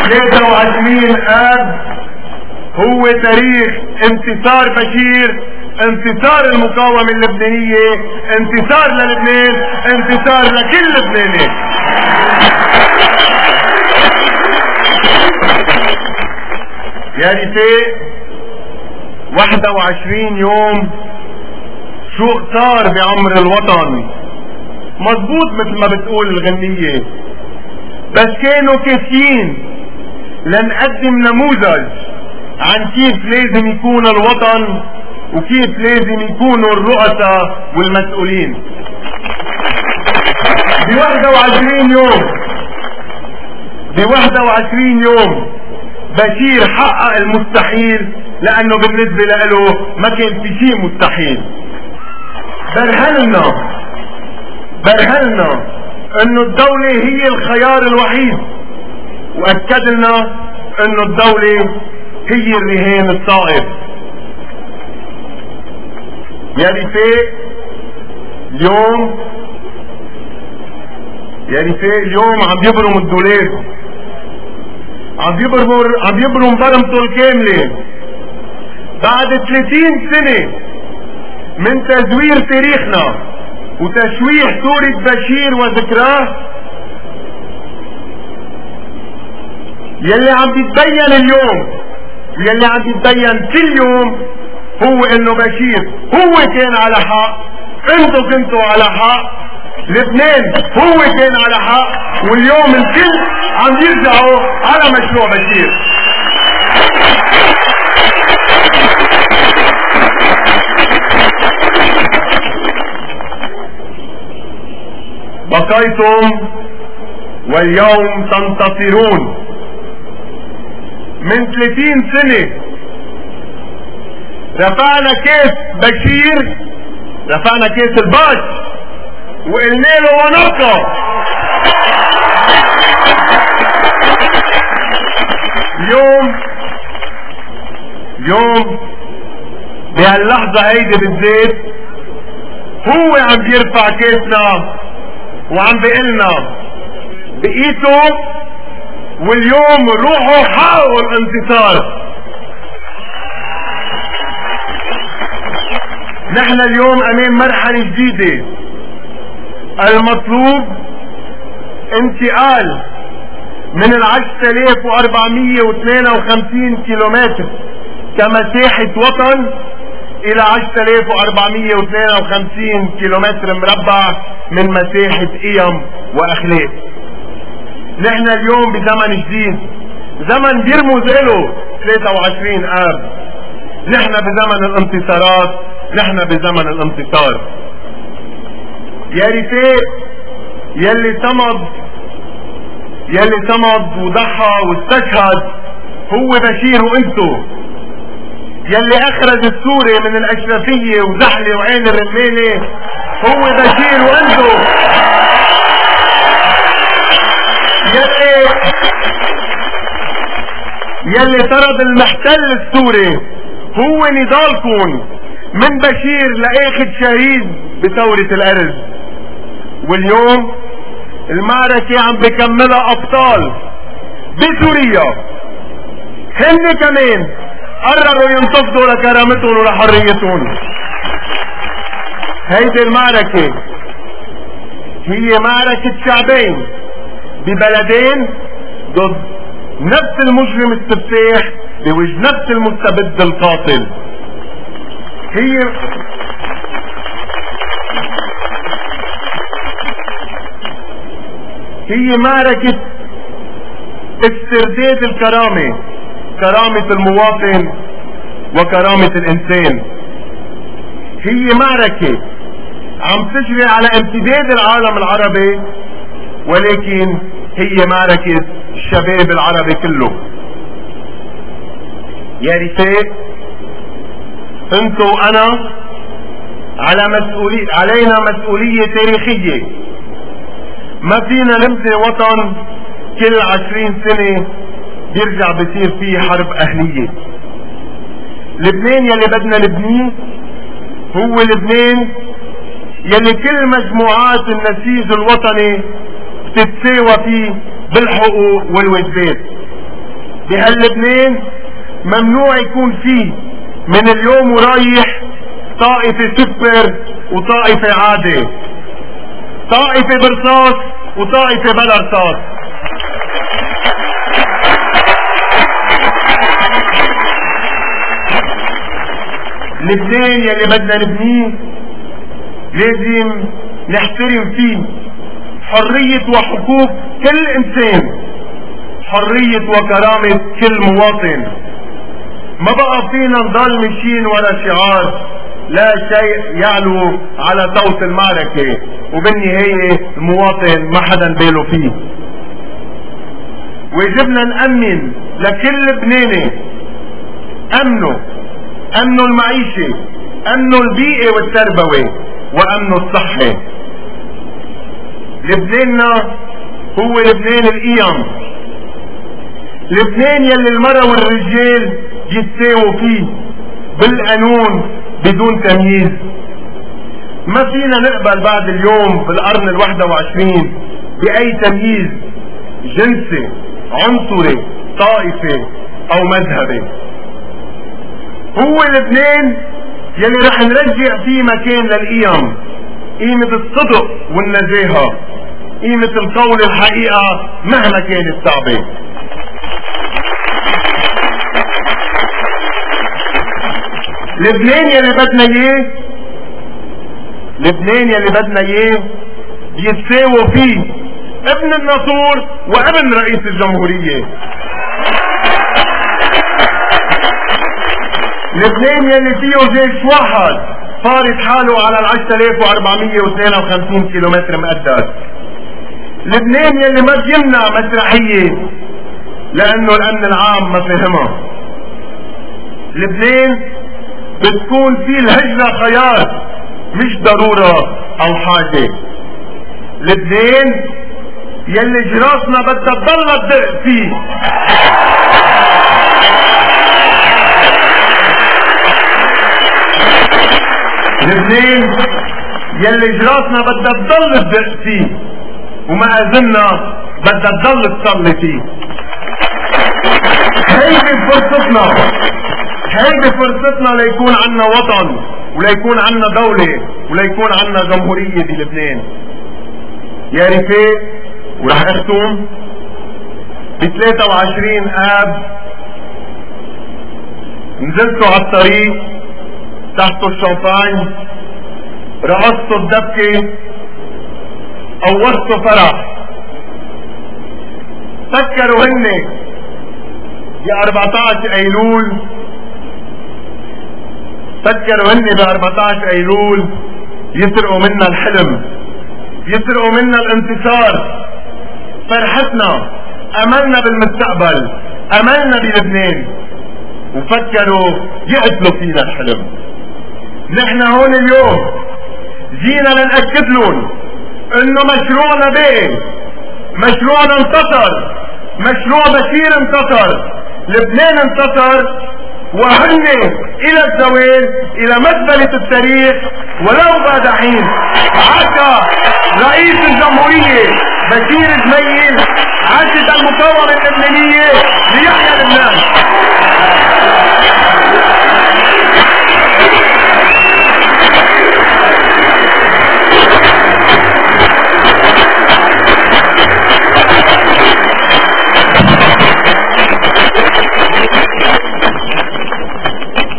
23 آب هو تاريخ انتصار بشير، انتصار المقاومة اللبنانية، انتصار للبنان، انتصار لكل لبناني. يا رفاق 21 يوم شو صار بعمر الوطن؟ مظبوط مثل ما بتقول الغنية، بس كانوا كافيين لنقدم نموذج عن كيف لازم يكون الوطن وكيف لازم يكونوا الرؤساء والمسؤولين. ب 21 يوم بشير حقق المستحيل، لانه بالنسبة له ما كان في شيء مستحيل. برهلنا انه الدولة هي الخيار الوحيد، واكد لنا انه الدولة هي الرهان الصائب. يا رفاق اليوم عم يبرم الدولاب، عم يبرم برمته الكاملة بعد 30 سنة من تزوير تاريخنا وتشويه صورة بشير وذكراه. يلي عم بيتبين اليوم ويلي عم بيتبين كل يوم هو انه بشير هو كان على حق، انتو كنتوا على حق، لبنان هو كان على حق، واليوم الكل عم يرجعوا على مشروع بشير. بقيتم واليوم تنتصرون. من 30 سنة رفعنا كيس بشير، رفعنا كيس الباش وقلنا له ونبقى. اليوم بهاللحظة هيدي بالذات هو عم بيرفع كيسنا وعم بيقلنا بقيته، واليوم روحوا حققوا الانتصار. نحن اليوم امام مرحلة جديدة، المطلوب انتقال من 10,452 كيلومتر كمساحة وطن الى 10,452 كيلومتر مربع من مساحة قيم واخلاق. نحن اليوم بزمن جديد، زمن بيرمز له 23 آب. نحن بزمن الانتصارات، نحن بزمن الانتصار. يا رفاق يلي صمد وضحى واستشهد هو بشير وانتو. يلي اخرج السوري من الاشرفية وزحلة وعين الرمانة هو بشير وانتو. يلي طرد المحتل السوري هو نضالكم من بشير لاخد شهيد بثورة الارز. واليوم المعركة عم بكملها ابطال بسوريا، هن كمان قرروا ينتفضوا لكرامتهم ولحريتهم. هيدي المعركة هي معركة شعبين ببلدين ضد نفس المجرم السفاح بوجه نفس المستبد القاتل. هي معركة استرداد الكرامة، كرامة المواطن وكرامة الانسان. هي معركة عم تجري على امتداد العالم العربي، ولكن هي معركة الشباب العربي كله. يا رفاق انتو وانا علينا مسؤولية تاريخية. ما فينا نبني وطن كل 20 سنة بيرجع بيصير فيه حرب اهلية. لبنان يلي بدنا نبنيه هو لبنان يلي كل مجموعات النسيج الوطني بتتساوى فيه بالحقوق والواجبات. بهاللبنان ممنوع يكون فيه من اليوم ورايح طائفة سوبر وطائفة عادي، طائفة برصاص وطائفة بلا رصاص. لبنان يلي بدنا نبنيه لازم نحترم فيه حرية وحقوق كل انسان، حرية وكرامة كل مواطن. ما بقى فينا نضل ماشيين ورا شعار لا شيء يعلو على صوت المعركة وبالنهاية المواطن ما حدا باله فيه. ويجبنا نأمن لكل لبناني امنه، امنه المعيشة، امنه البيئة والتربوي، وامنه الصحي. لبناننا هو لبنان القيم، لبنان يلي المرأة والرجال يتساووا فيه بالقانون بدون تمييز. ما فينا نقبل بعد اليوم بالقرن ال21 بأي تمييز جنسي، عنصري، طائفي او مذهبي. هو لبنان يلي رح نرجع فيه مكان للقيم، قيمة الصدق والنزاهة، قيمة القول الحقيقة مهما كانت صعبة. لبنان يلي بدنا اياه، لبنان يلي بدنا اياه يتساووا فيه ابن الناصور وابن رئيس الجمهورية. لبنان يلي فيه جيش واحد فارض حاله على 10452 كيلومتر مقدس. لبنان يلي ما بيمنع مسرحية لانه الامن العام ما فهمها. لبنان بتكون فيه الهجرة خيار مش ضرورة او حاجة. لبنان يلي جراسنا بدها تضل تدق فيه. لبنان يلي جراسنا بدها تضل تدق فيه ومآذننا بدها تضل تصلي فيه. هيدي فرصتنا، هيدي فرصتنا ليكون عنا وطن وليكون عنا دولة وليكون عنا جمهورية بلبنان. يا رفاق، ورح اختم ب 23 آب نزلتوا على الطريق تحتوا الشامباين، رقصتوا الدبكة، قورتوا فرح. فكروا هن ب 14 ايلول، فكروا هن ب 14 ايلول يسرقوا منا الحلم، يسرقوا منا الانتصار، فرحتنا، املنا بالمستقبل، املنا بلبنان، وفكروا يقتلوا فينا الحلم. نحن هون اليوم جينا لنأكد لهم انه مشروعنا باقي، مشروعنا انتصر، مشروع بشير انتصر، لبنان انتصر، وهن الى الزوال الى مزبلة التاريخ ولو بعد حين. عكا رئيس الجمهورية بشير جميل عزت المقاومة اللبنانية